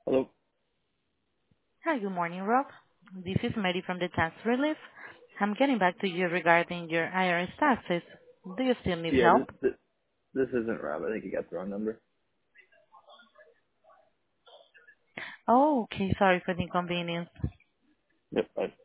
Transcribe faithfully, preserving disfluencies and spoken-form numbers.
Hello. Hi, good morning, Rob. This is Mary from the Tax Relief. I'm getting back to you regarding your I R S taxes. Do you still need Yeah, this help? this, this isn't Rob. I think you got the wrong number. Oh, okay. Sorry for the inconvenience. Yep. Bye.